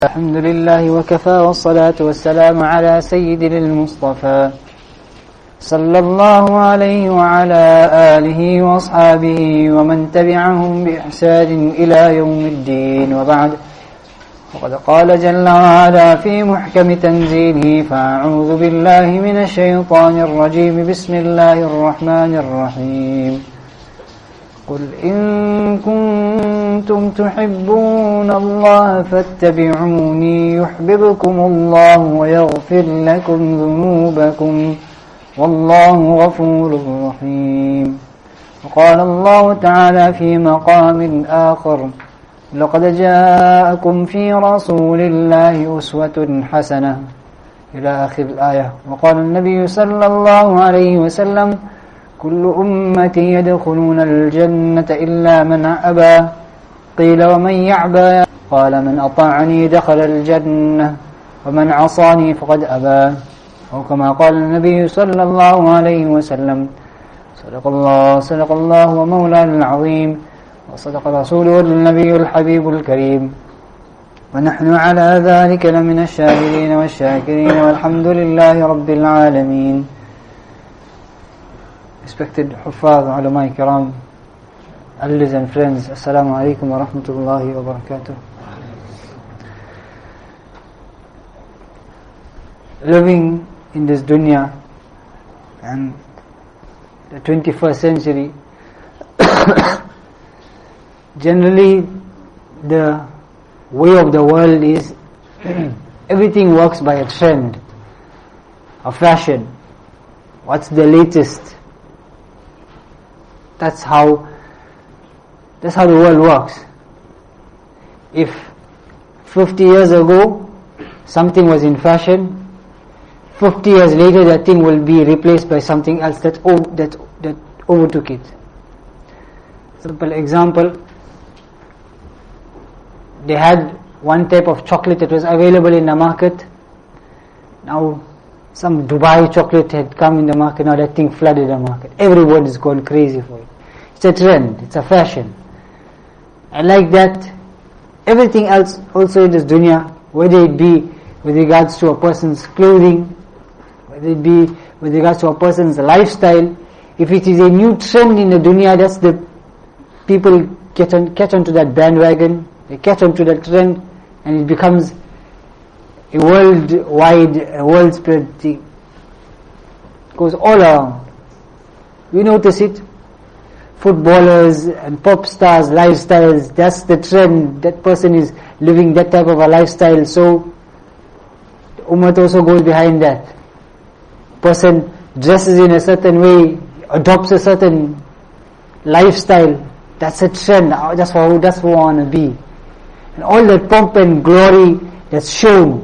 الحمد لله وكفى والصلاة والسلام على سيد المصطفى صلى الله عليه وعلى آله وأصحابه ومن تبعهم بإحسان إلى يوم الدين وبعد. وقد قال جل وعلا في محكم تنزيله: فأعوذ بالله من الشيطان الرجيم. بسم الله الرحمن الرحيم. قل إن كنتم تحبون الله فاتبعوني يحببكم الله ويغفر لكم ذنوبكم والله غفور رحيم. وقال الله تعالى في مقام آخر: لقد جاءكم في رسول الله أسوة حسنة إلى آخر الآية. وقال النبي صلى الله عليه وسلم: كل أمتي يدخلون الجنة إلا من أبى. قيل: ومن يعبى؟ قال: من أطاعني دخل الجنة ومن عصاني فقد أبى. أو كما قال النبي صلى الله عليه وسلم: صدق الله ومولانا العظيم، وصدق رسوله النبي الحبيب الكريم، ونحن على ذلك لمن الشاهدين والشاكرين، والحمد لله رب العالمين. Respected Huffaz, Ulama Kiram, elders and friends, Assalamu alaikum wa rahmatullahi wa barakatuh. Living in this dunya and the 21st century, generally the way of the world is everything works by a trend, a fashion. What's the latest? That's how the world works. If 50 years ago something was in fashion, 50 years later that thing will be replaced by something else that overtook it. Simple example, they had one type of chocolate that was available in the market. Now some Dubai chocolate had come in the market. Now that thing flooded the market. Everyone is gone crazy for it. It's a trend, it's a fashion. And like that, everything else also in this dunya, whether it be with regards to a person's clothing, whether it be with regards to a person's lifestyle, if it is a new trend in the dunya, that's the people catch onto that bandwagon, they catch onto that trend, and it becomes a worldwide, a world spread thing. It goes all around. We notice it. Footballers and pop stars lifestyles, that's the trend. That person is living that type of a lifestyle, so the ummah also goes behind that. Person dresses in a certain way, adopts a certain lifestyle, that's a trend. That's who I want to be. And all that pomp and glory that's shown,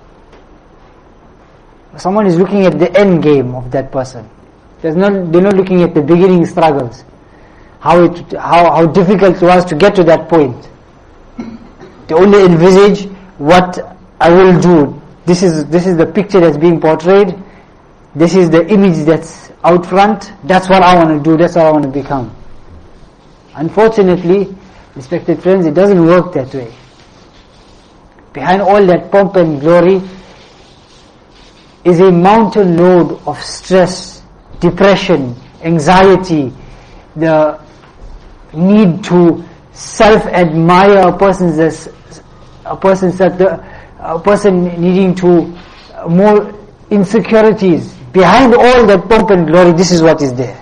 someone is looking at the end game of that person. They're not looking at the beginning struggles, how difficult it was to get to that point. They only envisage what I will do. This is the picture that's being portrayed. This is the image that's out front. That's what I want to do. That's what I want to become. Unfortunately, respected friends, it doesn't work that way. Behind all that pomp and glory is a mountain load of stress, depression, anxiety, the need to self-admire a person needing to more insecurities. Behind all that pomp and glory, this is what is there.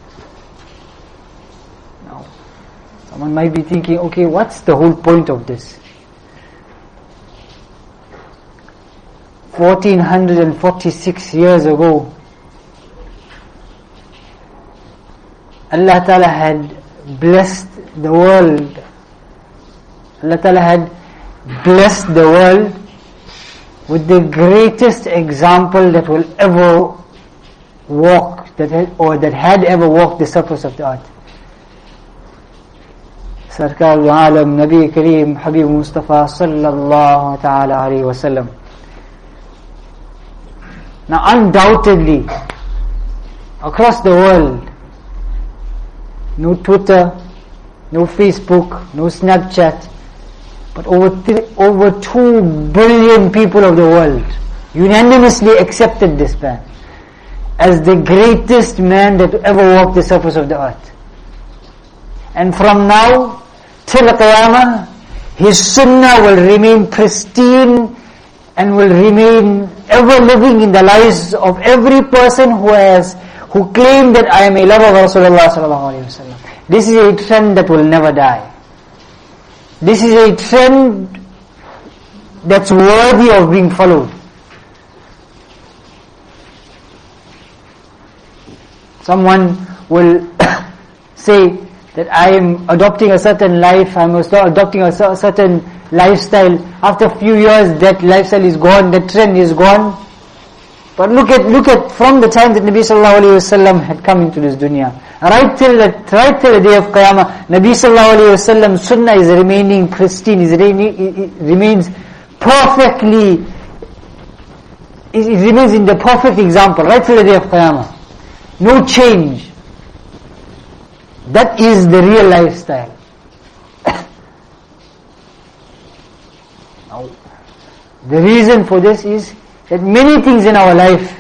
Now, someone might be thinking, okay, what's the whole point of this? 1446 years ago, Allah Ta'ala had blessed the world. Allah Ta'ala had blessed the world with the greatest example that will ever walk, that had ever walked the surface of the earth. Sarkar al-Alam, Nabi Kareem, Habib Mustafa sallallahu ta'ala alayhi wa sallam. Now undoubtedly, across the world, no Twitter, no Facebook, no Snapchat, But over 2 billion people of the world unanimously accepted this man as the greatest man that ever walked the surface of the earth. And from now till Qiyamah, his sunnah will remain pristine and will remain ever living in the lives of every person who claimed that I am a lover of Rasulullah sallallahu alaihi wasallam. This is a trend that will never die. This is a trend that's worthy of being followed. Someone will say that I am adopting a certain life, I am adopting a certain lifestyle. After a few years, that lifestyle is gone, that trend is gone. But look at from the time that Nabi sallallahu alaihi wasallam had come into this dunya, right till the day of Qiyamah, Nabi sallallahu alaihi wasallam sunnah is remaining pristine, it remains perfectly, it remains in the perfect example, right till the day of Qiyamah. No change. That is the real lifestyle. Now, the reason for this is that many things in our life,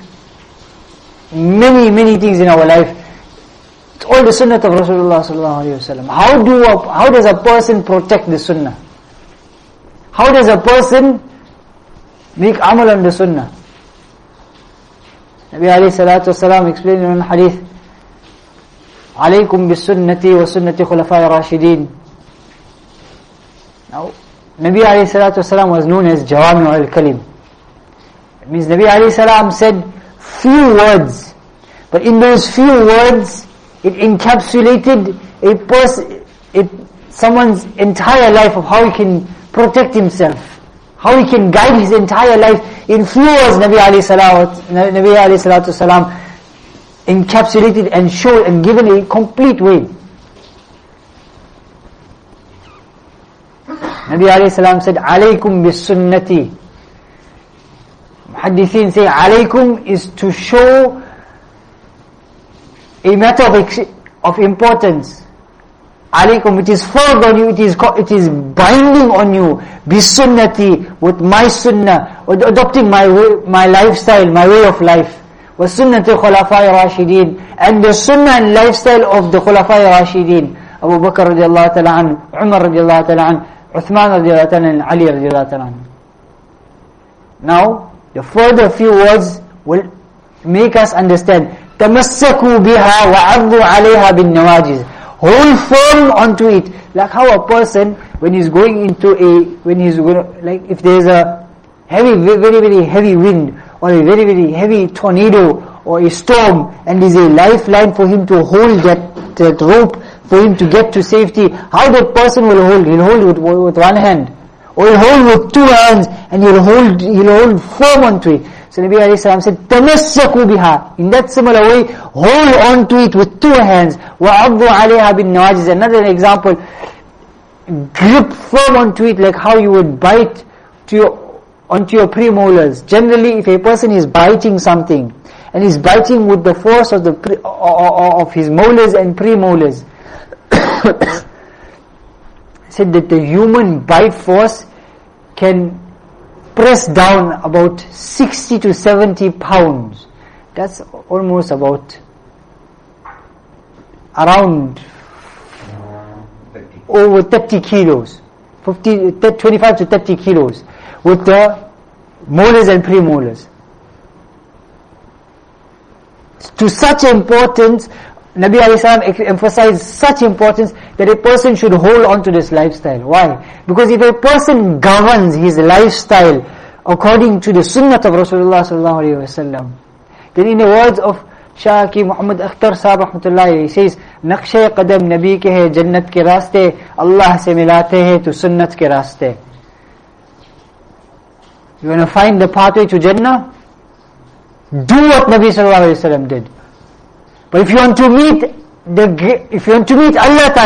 many things in our life, it's all the sunnah of Rasulullah sallallahu alaihi wasallam. How does a person protect the sunnah? How does a person make amal on the sunnah? Nabi alayhi salatu wasalam explained in one hadith, "Alaykum bis-sunnati wa sunnati khulafai rashidin." Now, Nabi alayhi salatu wasalam was known as Jawami al-Kalim. It means Nabi alayhi salam said few words, but in those few words, it encapsulated someone's entire life of how he can protect himself, how he can guide his entire life. In few words, Nabi alayhi salatu salam encapsulated and showed and given a complete way. Nabi alayhi salam said, "Alaykum bis sunnati." Muhaddithin say, "Alaykum" is to show a matter of importance. Alaykum, it is forced on you, it is binding on you, bis sunnati, with my sunnah, with adopting my lifestyle, my way of life. Wa sunnati khulafai rashidin, and the sunnah and lifestyle of the khulafai rashidin. Abu Bakr radiallahu ta'ala anhu, Umar radiallahu ta'ala anhu, Uthman radiallahu ta'ala anhu, and Ali radiallahu ta'ala anhu. Now, the further few words will make us understand. تَمَسَّكُوا بِهَا وَعَرْضُوا عَلَيْهَا بِالنَّوَاجِزِ. Hold firm onto it. Like how a person, when he's going like if there's a very heavy wind, or a very heavy tornado, or a storm, and there's a lifeline for him to hold that rope, for him to get to safety, how that person will hold? He'll hold with one hand, or he'll hold with 2 hands, and he'll hold firm onto it. So Nabi alayhi salam said, "Tamassaku biha." In that similar way, hold on to it with 2 hands. وَعَضُّوا عَلَيْهَا بِالنَّوَاجِزِ. Another example, grip firm onto it like how you would bite onto your premolars. Generally, if a person is biting something, and he's biting with the force of of his molars and premolars, said that the human bite force can press down about 60 to 70 pounds. That's almost about around over 30 kilos, 25 to 30 kilos, with the molars and premolars. To such importance, Nabi alayhi salam emphasized such importance that a person should hold on to this lifestyle. Why? Because if a person governs his lifestyle according to the sunnah of Rasulullah sallallahu alaihi wasallam, then in the words of Shaki Muhammad Akhtar Sahab rahmatullah, he says, "Naqshe qadam Nabi ke hai jannat ke raste, Allah se milate hai to sunnat ke raste." You want to find the pathway to Jannah? Do what Nabi sallallahu alaihi wasallam did. But if you want to meet Allah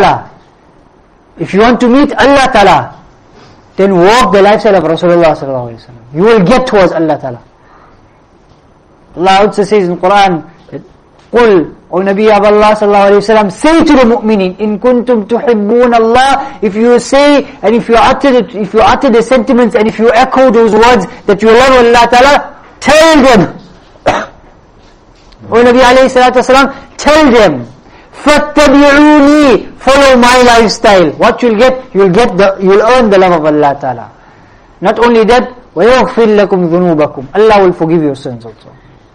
Ta'ala, then walk the lifestyle of Rasulullah sallallahu alaihi wasallam. You will get towards Allah Ta'ala. Allah also says in Quran that, "Qul O Nabi of Allah sallallahu alayhi wa sallam, say to the mu'minin, in kuntum tuhibbun Allah, if you say, and if you utter the sentiments, and if you echo those words, that you love Allah ta'ala, tell them, O Nabi alayhi salatu wasalam, tell them, fattabi'uni, follow my lifestyle. What you'll get? You'll earn the love of Allah ta'ala. Not only that, وَيَغْفِرْ لَكُمْ ذُنُوبَكُمْ, Allah will forgive your sins also.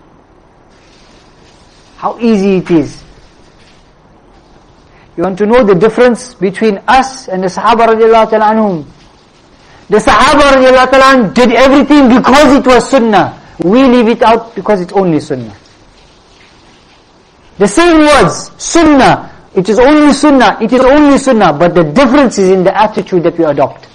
How easy it is. You want to know the difference between us and the Sahaba radiallahu ta'ala anhum? The Sahaba radiallahu ta'ala anhum did everything because it was sunnah. We leave it out because it's only sunnah. The same words, sunnah, it is only sunnah, it is only sunnah, but the difference is in the attitude that we adopt.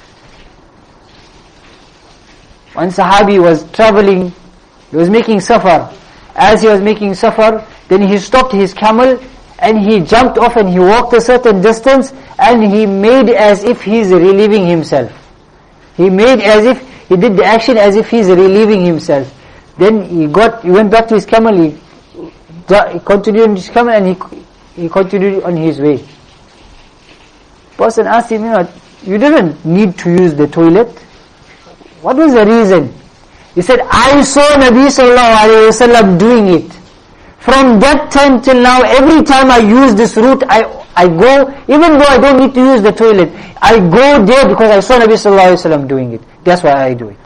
One Sahabi was traveling, he was making safar. As he was making safar, then he stopped his camel and he jumped off and he walked a certain distance and he made as if he's relieving himself. He made as if, he did the action as if he's relieving himself. Then he went back to his camel, he continued on his camel and he continued on his way. Person asked him, you didn't need to use the toilet. What was the reason? He said, I saw Nabi sallallahu alayhi wa sallam doing it. From that time till now, every time I use this route, I go, even though I don't need to use the toilet, I go there because I saw Nabi sallallahu alayhi wa sallam doing it. That's why I do it.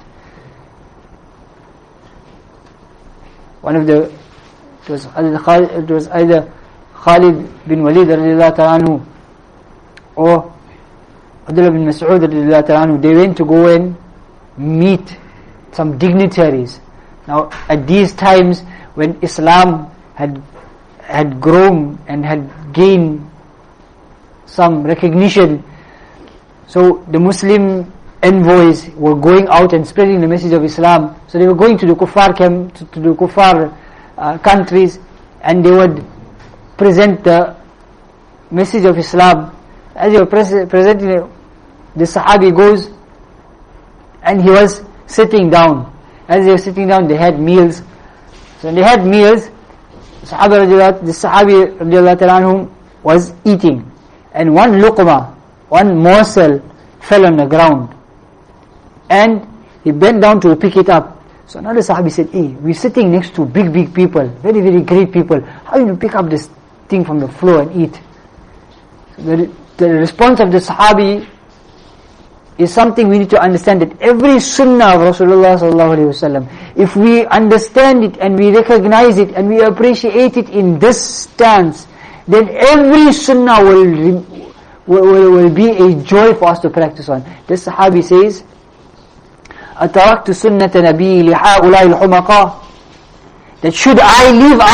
It was either Khalid bin Walid radiallahu ta'ala anhu or Abdullah bin Mas'ud radiallahu ta'ala anhu. They went to go and meet some dignitaries. Now at these times when Islam had grown and had gained some recognition, so the Muslim envoys were going out and spreading the message of Islam. So they were going to the kuffar camp, to the kuffar countries, and they would present the message of Islam. As they were presenting it, the Sahabi goes and he was sitting down. As they were sitting down, they had meals. So when they had meals, the Sahabi radiallahu ta'ala anhum was eating, and one luqma, one morsel fell on the ground, and he bent down to pick it up. So another Sahabi said, hey, we're sitting next to big people, very, very great people. How do you pick up this thing from the floor and eat? So the response of the Sahabi is something we need to understand, that every sunnah of Rasulullah sallallahu alaihi wasallam, if we understand it and we recognize it and we appreciate it in this stance, then every sunnah will be a joy for us to practice on. This Sahabi says, أَتَرَكْتُ سُنَّةَ نَبِيِّ لِحَاءُلَاءِ الْحُمَقَى, that should I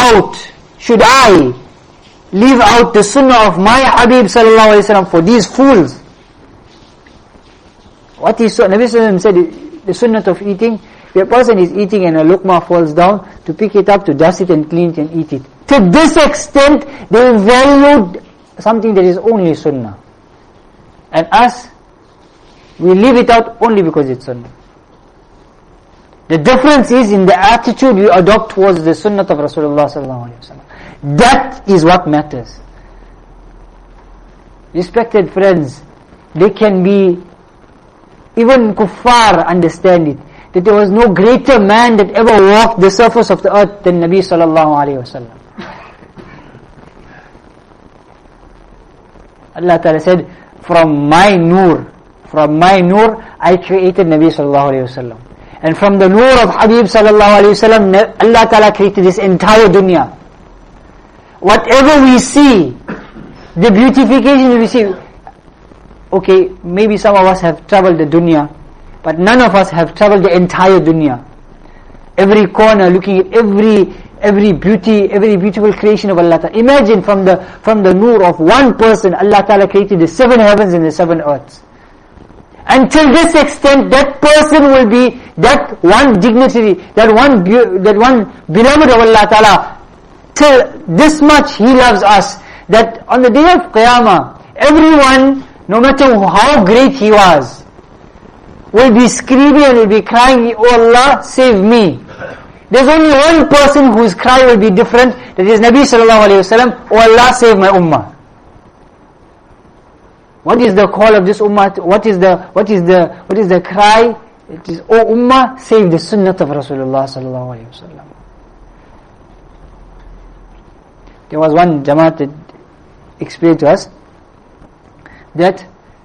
leave out the sunnah of my Habib sallallahu alaihi wasallam for these fools? What is Nabi sallallahu alaihi wasallam said, the sunnah of eating, if a person is eating and a luqma falls down, to pick it up, to dust it and clean it and eat it. To this extent, they valued something that is only sunnah. And us, we leave it out only because it's sunnah. The difference is in the attitude we adopt towards the sunnah of Rasulullah sallallahu alaihi wasallam. That is what matters. Respected friends, they can be, even kuffar understand it, that there was no greater man that ever walked the surface of the earth than Nabi sallallahu alaihi wasallam. Allah Ta'ala said, from my nur, I created Nabi sallallahu alaihi wasallam. And from the nur of Habib sallallahu alaihi wasallam, Allah Ta'ala created this entire dunya. Whatever we see, the beautification we see, okay, maybe some of us have traveled the dunya, but none of us have traveled the entire dunya. Every corner, looking at every beauty, every beautiful creation of Allah Ta'ala. Imagine from the nur of one person, Allah Ta'ala created the 7 heavens and the 7 earths. Until this extent, that person will be that one dignitary, that one beloved of Allah Ta'ala. Till this much He loves us, that on the day of Qiyamah, everyone, no matter how great he was, will be screaming and will be crying, Oh Allah, save me. There's only one person whose cry will be different, that is Nabi sallallahu alayhi wasallam, "Oh Allah, save my ummah." What is the call of this ummah? What is the cry? It is, "Oh ummah, save the sunnah of Rasulullah sallallahu alayhi wasallam." There was one Jamaat that explained to us that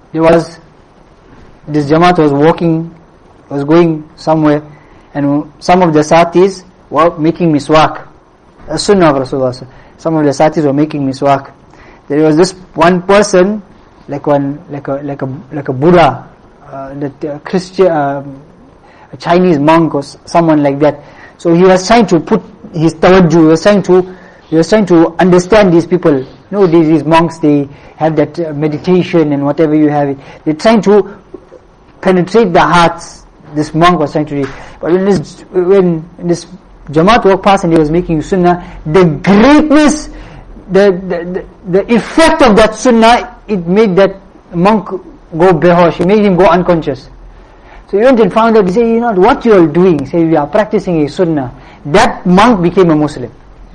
this Jamaat was going somewhere, and some of the satis were making miswak, a sunnah of Rasulullah. Some of the satis were making miswak. There was this one person, like a Buddha, that Christian, a Chinese monk or someone like that. So he was trying to put his tawajjuh. He was trying to understand these people. You know, these monks, they have that meditation and whatever you have it. They're trying to penetrate the hearts. This monk was trying to do. But when this Jamaat walked past and he was making sunnah, the greatness, the effect of that sunnah, it made that monk go behosh. It made him go unconscious. So he went and found out. He said, "You know what you are doing?" He said, "We are practicing a sunnah." That monk became a Muslim.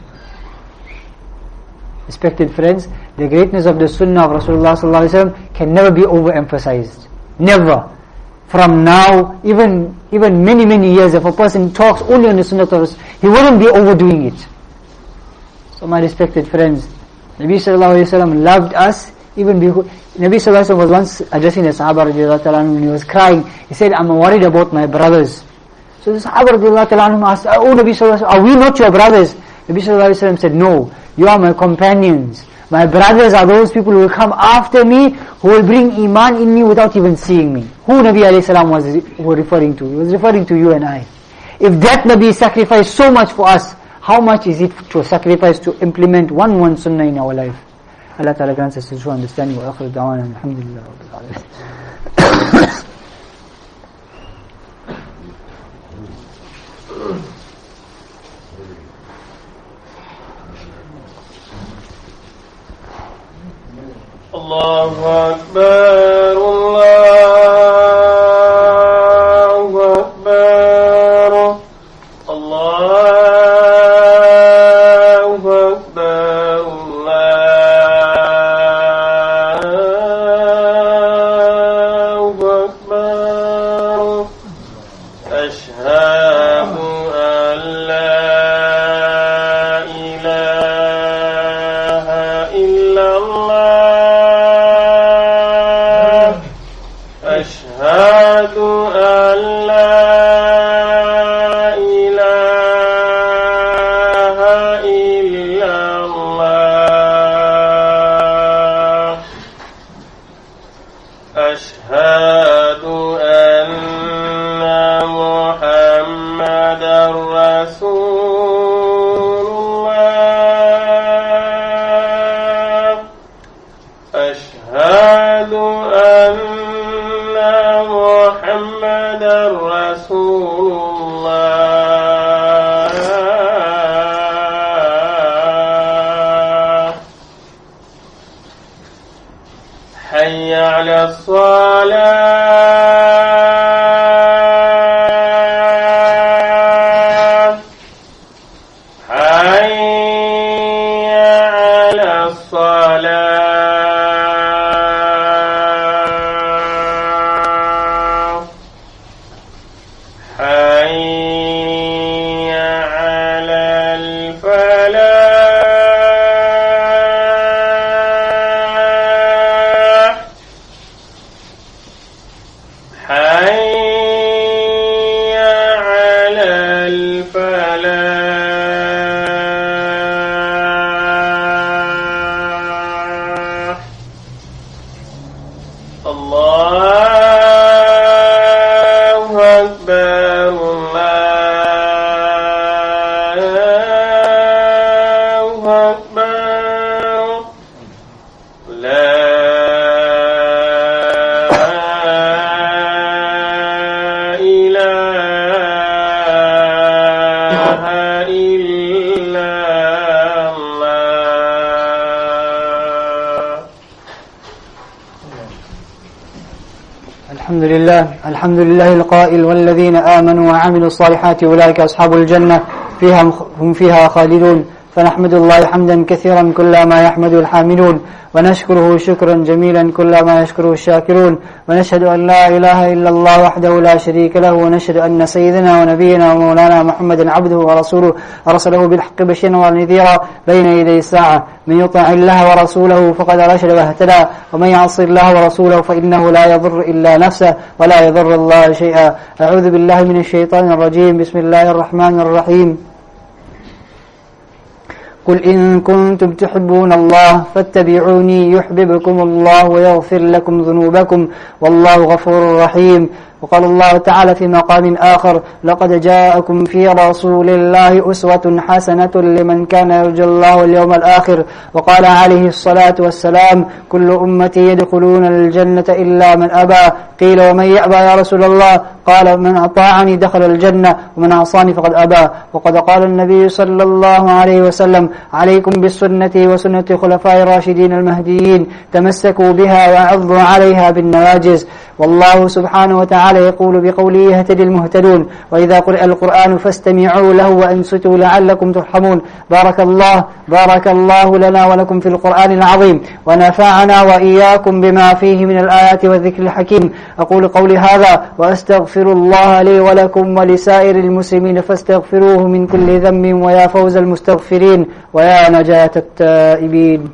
Respected friends, the greatness of the sunnah of Rasulullah sallallahu alaihi wasallam can never be overemphasized. Never. From now, even many years, if a person talks only on the sunnah of Rasul, he wouldn't be overdoing it. So my respected friends, Nabi sallallahu alaihi wasallam loved us even before. Nabi sallallahu alaihi wasallam was once addressing the Sahaba radiallahu ta'ala anhum, and he was crying. He said, "I'm worried about my brothers." So the Sahaba radiallahu ta'ala anhum asked, "Oh Nabi sallallahu alaihi wasallam, are we not your brothers?" Nabi sallallahu alaihi wasallam said, "No, you are my companions. My brothers are those people who will come after me, who will bring iman in me without even seeing me." Who Nabi alayhi salam was referring to? He was referring to you and I. If that Nabi sacrificed so much for us, how much is it to sacrifice to implement one sunnah in our life? Allah Ta'ala grants us true understanding. Wa akhiru da'wana alhamdulillah rabbil alamin. Allahu Akbar, Allahu Akbar, Allahu Akbar, Allahu Akbar. Ashhadu an la ilaha illallah. أشهد أن لا إله إلا الله. أشهد أن محمدا رسول الله. أشهد أن محمد رسول الله. حي على الصلاة. حي على الصلاة. حي على الفلاح. حي على الفلاح. الله أكبر، الله أكبر. لا إله إلا الله. الحمد لله القائل والذين آمنوا وعملوا الصالحات أولئك أصحاب الجنة هم فيها خالدون. فنحمد الله حمدا كثيرا كل ما يحمد الحامدون، ونشكره شكرا جميلا كل ما يشكره الشاكرون، ونشهد أن لا إله إلا الله وحده لا شريك له، ونشهد أن سيدنا ونبينا ومولانا محمدا عبده ورسوله أرسله بالحق بشيرا ونذيرا بين يدي الساعة. من يطع الله ورسوله فقد رشد واهتدى، ومن يعص الله ورسوله فإنه لا يضر إلا نفسه ولا يضر الله شيئا. أعوذ بالله من الشيطان الرجيم. بسم الله الرحمن الرحيم. قل إن كنتم تحبون الله فاتبعوني يحببكم الله ويغفر لكم ذنوبكم والله غفور رحيم. وقال الله تعالى في مقام آخر: لقد جاءكم في رسول الله أسوة حسنة لمن كان يرجو الله واليوم الآخر. وقال عليه الصلاة والسلام: كل أمتي يدخلون الجنة إلا من أبى. قيل: ومن يأبى يا رسول الله؟ قال: من أطاعني دخل الجنة ومن عصاني فقد أبى. وقد قال النبي صلى الله عليه وسلم: عليكم بالسنة وسنة خلفاء الراشدين المهديين، تمسكوا بها وعضوا عليها بالنواجز. والله سبحانه وتعالى يقول بقوله: يهتدي المهتدون. وإذا قرئ القرآن فاستمعوا له وأنصتوا لعلكم ترحمون. بارك الله لنا ولكم في القرآن العظيم، ونفعنا وإياكم بما فيه من الآيات والذكر الحكيم. أقول قولي هذا وأستغفر الله لي ولكم ولسائر المسلمين فاستغفروه من كل ذنب، ويا فوز المستغفرين ويا نجاة التائبين.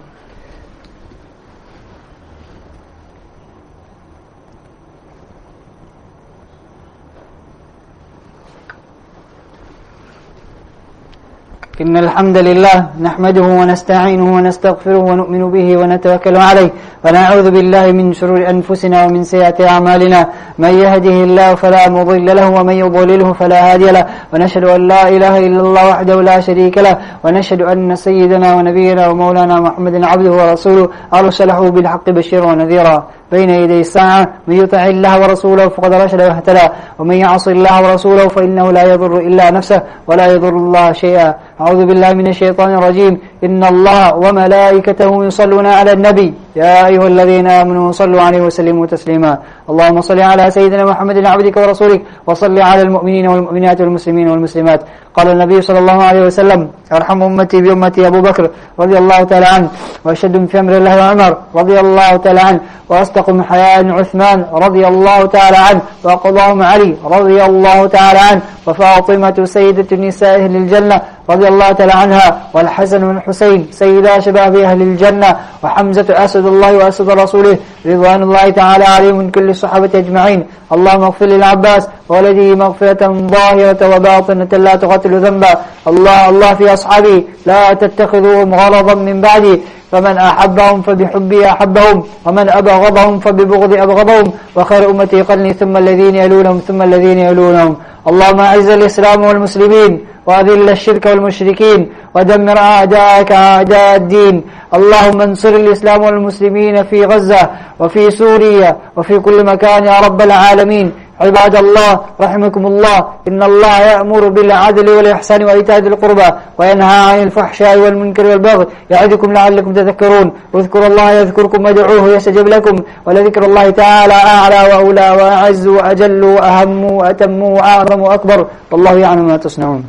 إن الحمد لله نحمده ونستعينه ونستغفره ونؤمن به ونتوكل عليه، ونعوذ بالله من شرور أنفسنا ومن سيئات أعمالنا. من يهده الله فلا مضل له ومن يضلله فلا هادي له، ونشهد أن لا إله إلا الله وحده لا شريك له، ونشهد أن سيدنا ونبينا ومولانا محمد عبده ورسوله أرسله بالحق بشيرا ونذيرا بين يدي الساعة. من يطع الله ورسوله فقد رشد واهتدى، ومن يعص الله ورسوله فإنه لا يضر إلا نفسه ولا يضر الله شيئا. أعوذ بالله من الشيطان الرجيم. إن الله وملائكته يصلون على النبي يا أيها الذين آمنوا صلوا عليه وسلموا تسليما. اللهم صل على سيدنا محمد عبدك ورسولك، وصل على المؤمنين والمؤمنات والمسلمين والمسلمات. قال النبي صلى الله عليه وسلم: أرحم أمتي بأمتي أبو بكر رضي الله تعالى عنه، وأشد في أمر الله عمر رضي الله تعالى عنه، وأصدقهم حياء عثمان رضي الله تعالى عنه، وأقضاهم علي رضي الله تعالى عنه، وفاطمة سيدة النساء أهل الجنة رضي الله تعالى عنها، والحسن والحسين سيدا شباب أهل الجنة، وحمزة أسد الله وأسد رسوله رضوان الله تعالى عليهم من كل الصحابة أجمعين. اللهم اغفر للعباس وولده مغفرة ظاهرة وباطنة لا تغتل ذنبا. الله في أصحابي لا تتخذوهم غرضا من بعدي، فمن أحبهم فبحبي أحبهم، ومن أبغضهم فببغض أبغضهم، وخير أمتي قرني ثم الذين يلونهم ثم الذين يلونهم. اللهم أعز الإسلام والمسلمين، وأذل الشرك والمشركين، ودمر أعداءك أعداء الدين. اللهم انصر الإسلام والمسلمين في غزة وفي سوريا وفي كل مكان يا رب العالمين. عباد الله رحمكم الله، إن الله يأمر بالعدل والإحسان وإيتاء ذي القربى، وينهى عن الفحشاء والمنكر والبغي، يعظكم لعلكم تذكرون. واذكروا الله يذكركم وادعوه يستجب لكم، ولذكر الله تعالى أعلى وأولى وأعز وأجل وأهم وأتم وأعظم وأكبر، والله يعلم ما تصنعون.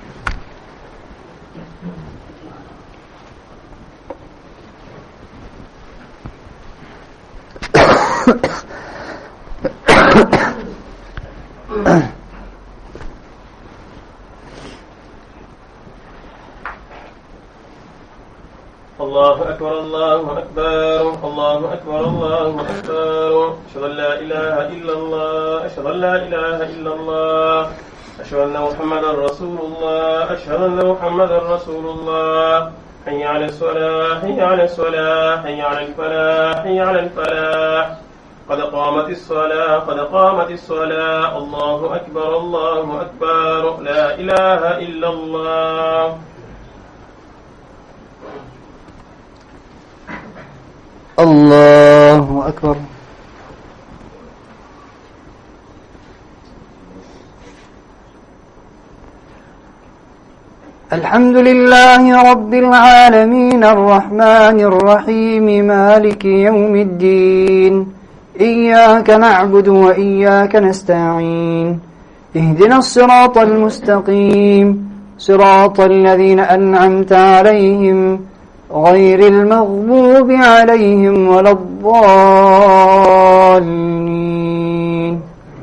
الله أكبر الله أكبر الله أكبر الله أكبر. أشهد أن لا إله إلا الله أشهد أن لا إله إلا الله أشهد أن محمدا رسول الله أشهد أن محمدا رسول الله. حي على الصلاة حي على الصلاة حي على الفلاح حي على الفلاح. قد قامت الصلاة قد قامت الصلاة. الله أكبر الله أكبر. لا إله إلا الله. الله أكبر. الحمد لله رب العالمين الرحمن الرحيم مالك يوم الدين. إياك نعبد وإياك نستعين. اهدنا الصراط المستقيم صراط الذين أنعمت عليهم غير المغضوب عليهم ولا الضالين.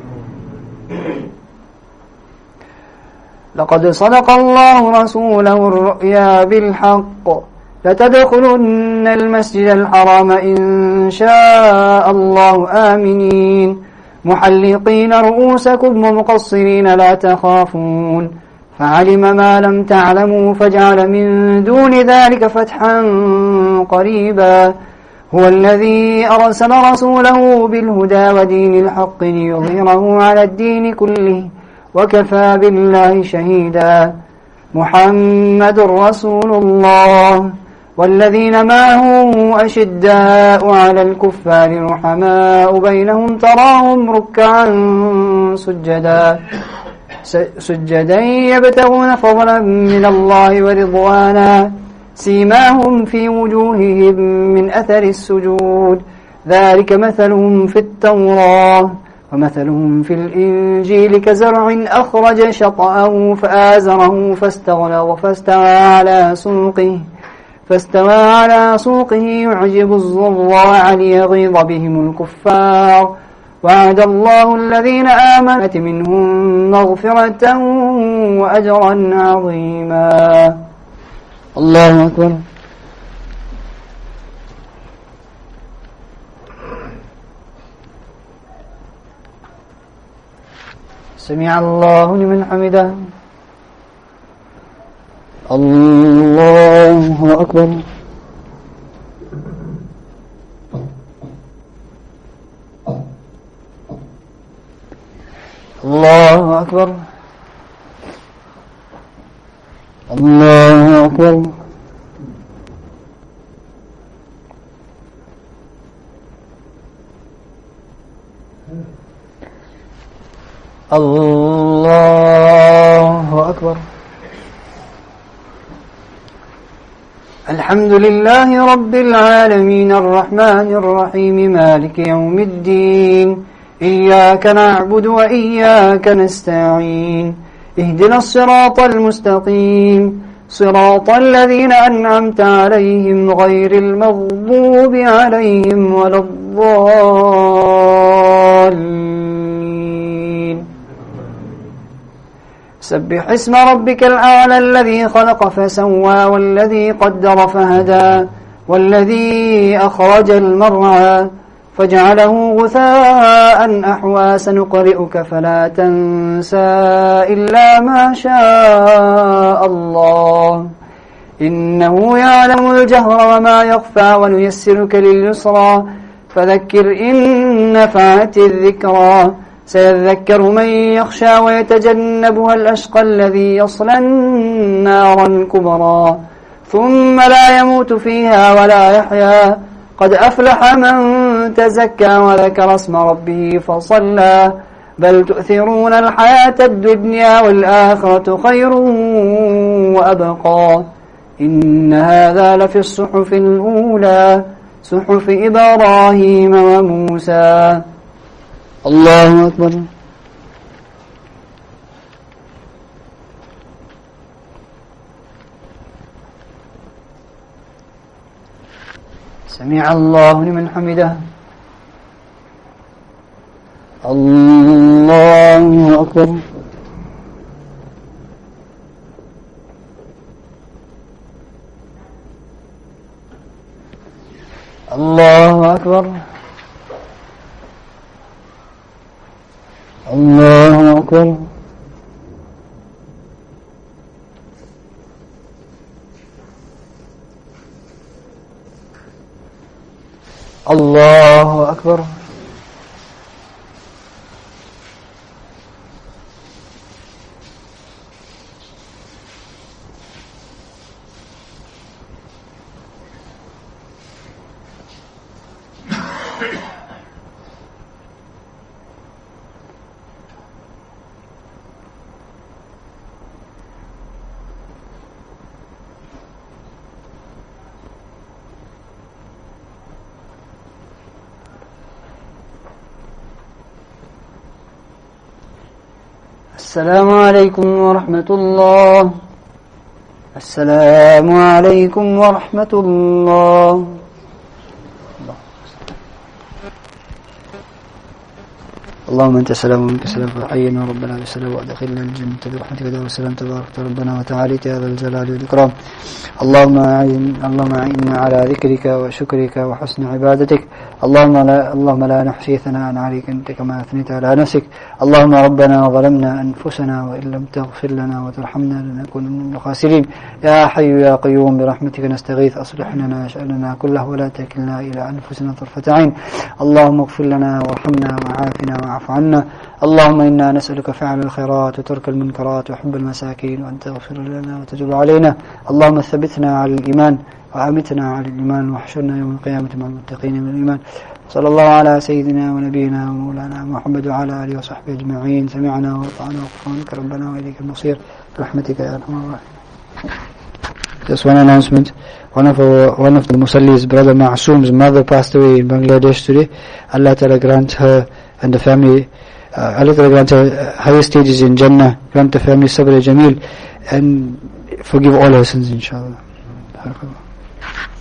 لقد صدق الله رسوله الرؤيا بالحق لتدخلن المسجد الحرام إن شاء الله آمنين محلقين رؤوسكم ومقصرين لا تخافون فعلم ما لم تعلموا فجعل من دون ذلك فتحا قريبا هو الذي أرسل رسوله بالهدى ودين الحق ليظهره على الدين كله وكفى بالله شهيدا. محمد رسول الله والذين معه أشداء على الكفار رحماء بينهم تراهم ركعا سجدا يبتغون فضلا من الله ورضوانا سيماهم في وجوههم من أثر السجود ذلك مثلهم في التوراة ومثلهم في الإنجيل كزرع أخرج شطأه فآزره فاستوى على سوقه يعجب الزراع ليغيظ بهم الكفار وعد الله الذين آمنوا منهم مغفرة وأجرا عظيما. الله أكبر. سمع الله لمن حمده. الله أكبر. الله أكبر. الله أكبر. الله أكبر. الحمد لله رب العالمين الرحمن الرحيم مالك يوم الدين إياك نعبد وإياك نستعين اهدنا الصراط المستقيم صراط الذين أنعمت عليهم غير المغضوب عليهم ولا الضالين. سبح اسم ربك الأعلى الذي خلق فسوى والذي قدر فهدى والذي أخرج المرعى فاجعله غثاء أحوى سنقرئك فلا تنسى إلا ما شاء الله إنه يعلم الجهر وما يخفى ونيسرك لليسرى فذكر إن نفعت الذكرى سيذكر من يخشى ويتجنبها الأشقى الذي يصلى النار الكبرى ثم لا يموت فيها ولا يحيا قد أفلح من تزكى وذكر اسم ربه فصلى بل تؤثرون الحياة الدنيا والآخرة خير وأبقى إن هذا لفي الصحف الأولى صحف إبراهيم وموسى. الله أكبر. سمع الله لمن حمده. الله أكبر. الله أكبر. الله أكبر. الله أكبر. السلام عليكم ورحمة الله. السلام عليكم ورحمة الله. اللهم أنت السلام ومنك السلام فحينا ربنا بالسلام وأدخلنا الجنة برحمتك دار السلام تبارك ربنا وتعالى يا ذا الجلال والإكرام. اللهم أعنا على ذكرك وشكرك وحسن عبادتك. اللهم لا نحصي ثناء عليك أنت كما أثنيت على نفسك. اللهم ربنا ظلمنا أنفسنا وإن لم تغفر لنا وترحمنا لنكون من الخاسرين. يا حي يا قيوم برحمتك نستغيث أصلح لنا شأننا كله ولا تكلنا إلى أنفسنا طرفة عين. اللهم اغفر لنا وارحمنا وعافنا واعف عنا. اللهم إنا نسألك فعل الخيرات وترك المنكرات وحب المساكين وأن تغفر لنا وتتوب علينا. اللهم ثبتنا على الإيمان وأمتنا على الإيمان واحشرنا يوم القيامة مع المتقين من الإيمان. صلى الله على سيدنا ونبينا ومولانا محمد وعلى آله وصحبه أجمعين. سمعنا وأطعنا وغفرانك ربنا وإليك المصير برحمتك يا أرحم الراحمين. Just one announcement. One of the Musallis, Brother Ma'soom's mother passed away in Bangladesh today. Allah Ta'ala grant her and the family, Allah Ta'ala grant her higher stages in Jannah, grant the family sabr jameel, and forgive all her sins inshallah.